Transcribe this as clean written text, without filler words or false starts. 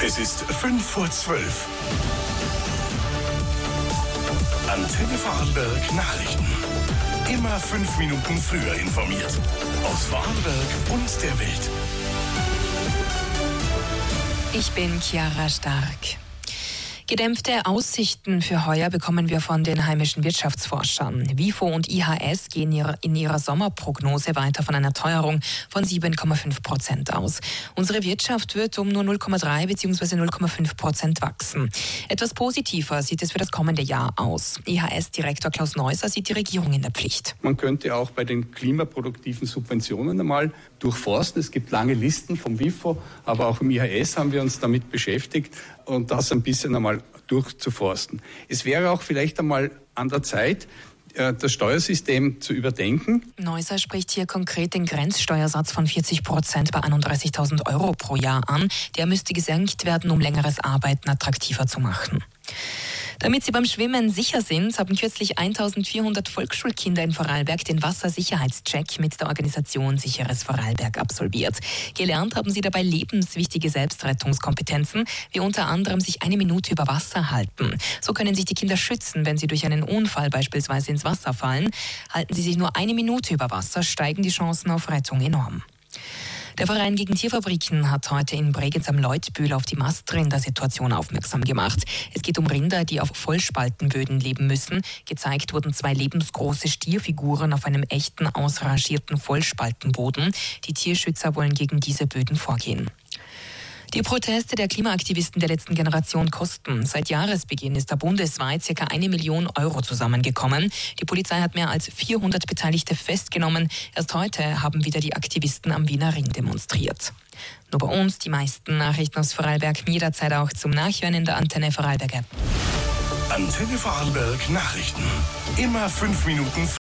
Es ist 5:12. Antenne Vorarlberg Nachrichten. Immer 5 Minuten früher informiert. Aus Vorarlberg und der Welt. Ich bin Chiara Stark. Gedämpfte Aussichten für heuer bekommen wir von den heimischen Wirtschaftsforschern. WIFO und IHS gehen in ihrer Sommerprognose weiter von einer Teuerung von 7,5% aus. Unsere Wirtschaft wird um nur 0,3 bzw. 0,5% wachsen. Etwas positiver sieht es für das kommende Jahr aus. IHS-Direktor Klaus Neusser sieht die Regierung in der Pflicht. Man könnte auch bei den klimaproduktiven Subventionen einmal durchforsten. Es gibt lange Listen vom WIFO, aber auch im IHS haben wir uns damit beschäftigt und das ein bisschen einmal durchzuforsten. Es wäre auch vielleicht einmal an der Zeit, das Steuersystem zu überdenken. Neusser spricht hier konkret den Grenzsteuersatz von 40% bei 31.000 Euro pro Jahr an. Der müsste gesenkt werden, um längeres Arbeiten attraktiver zu machen. Damit sie beim Schwimmen sicher sind, haben kürzlich 1.400 Volksschulkinder in Vorarlberg den Wassersicherheitscheck mit der Organisation Sicheres Vorarlberg absolviert. Gelernt haben sie dabei lebenswichtige Selbstrettungskompetenzen, wie unter anderem sich 1 Minute über Wasser halten. So können sich die Kinder schützen, wenn sie durch einen Unfall beispielsweise ins Wasser fallen. Halten sie sich nur 1 Minute über Wasser, steigen die Chancen auf Rettung enorm. Der Verein gegen Tierfabriken hat heute in Bregenz am Leutbühl auf die Mastrindersituation aufmerksam gemacht. Es geht um Rinder, die auf Vollspaltenböden leben müssen. Gezeigt wurden 2 lebensgroße Stierfiguren auf einem echten, ausrangierten Vollspaltenboden. Die Tierschützer wollen gegen diese Böden vorgehen. Die Proteste der Klimaaktivisten der letzten Generation kosten. Seit Jahresbeginn ist da bundesweit ca. 1 Million Euro zusammengekommen. Die Polizei hat mehr als 400 Beteiligte festgenommen. Erst heute haben wieder die Aktivisten am Wiener Ring demonstriert. Nur bei uns die meisten Nachrichten aus Vorarlberg, jederzeit auch zum Nachhören in der Antenne Vorarlberg App. Antenne Vorarlberg Nachrichten. Immer 5 Minuten